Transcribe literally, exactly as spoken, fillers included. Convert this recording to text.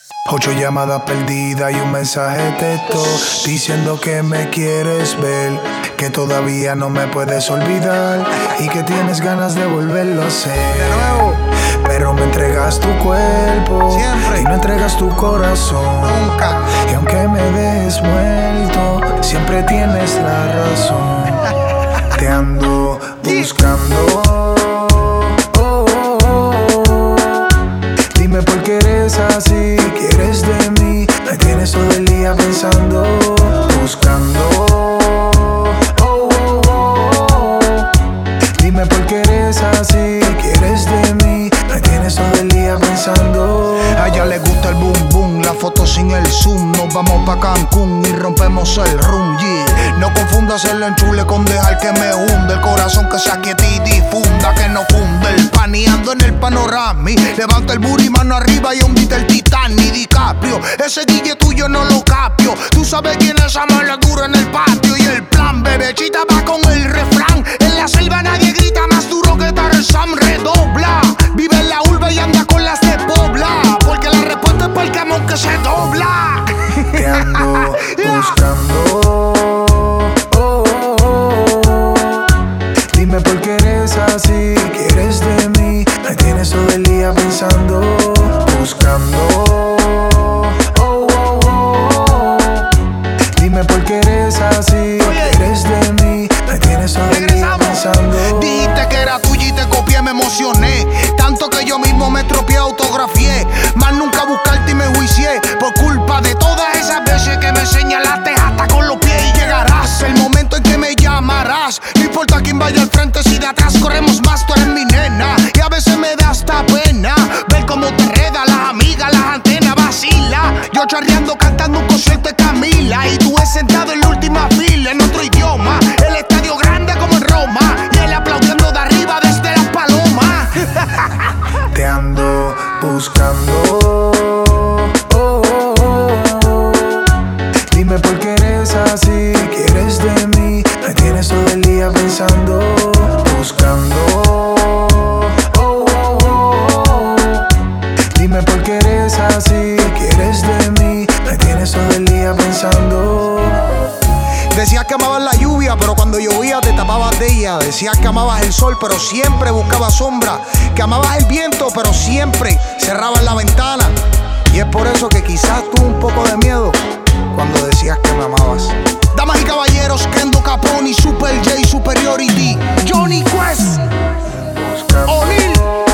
Ocho llamadas perdidas y un mensaje de texto diciendo que me quieres ver, que todavía no me puedes olvidar y que tienes ganas de volverlo a hacer. De nuevo. Pero me entregas tu cuerpo siempre y no entregas tu corazón. Nunca. Y aunque me dejes muerto, siempre tienes la razón. Te ando buscando. Dime por qué eres así, quieres de mí, me tienes todo el día pensando, buscando. Oh, oh, oh. Dime por qué eres así, quieres de mí, me tienes todo el día pensando. A ella le gusta el boom boom, la foto sin el zoom. Nos vamos pa' Cancún y rompemos el room, yeah. No confundas el enchule con dejar que me hunde el corazón, que se aquiete y difunda, que no funde el paneando en el panorama. Levanta el booty, mano arriba y hundite el Titanic. DiCaprio, ese D J tuyo no lo capio. Tú sabes quién es esa mala dura en el patio. Y el plan, bebechita, va con el refrán. En la selva nadie grita más duro que Tarzán. Redobla, vive en la urbe y anda con las de Pobla, porque la respuesta es para el camón que se dobla. Te ando buscando. Oh, oh, oh. Dime por qué eres así, quieres de mí, me tienes todo el día pensando, buscando. Oh, oh, oh. Dime por qué eres así, quieres de mí, me tienes todo el día pensando. Dijiste que era tuya y te copié, me emocioné tanto que yo mismo me tropié, autografié. Más nunca buscarte y me juicié por culpa de todas esas veces que me señalaste hasta con los pies. Y llegarás el momento en que me llamarás. No importa quién vaya al frente, si de atrás corremos más, tú eres mi nena. Y a veces me da hasta pena ver cómo te reda las amigas, las antenas vacila. Yo charreando, cantando un concierto de Camila, y tú es sentado en la última fila en otro idioma. El estadio grande como en Roma, y él aplaudiendo de arriba desde las palomas. Te ando buscando. Oh, oh, oh. Dime por qué eres así, quieres de mí, me tienes todo el día pensando, buscando. Oh, oh, oh. Dime por qué eres así, quieres de mí, me tienes todo el día pensando. Decías que amabas la lluvia, pero cuando llovía te tapabas de ella. Decías que amabas el sol, pero siempre buscabas sombra. Que amabas el viento, pero siempre cerrabas la ventana. Y es por eso que quizás tuve un poco de miedo cuando decías que me amabas. Damas y caballeros, Kendo Capone, Super J, Superiority, Johnny Quest, O'Neal.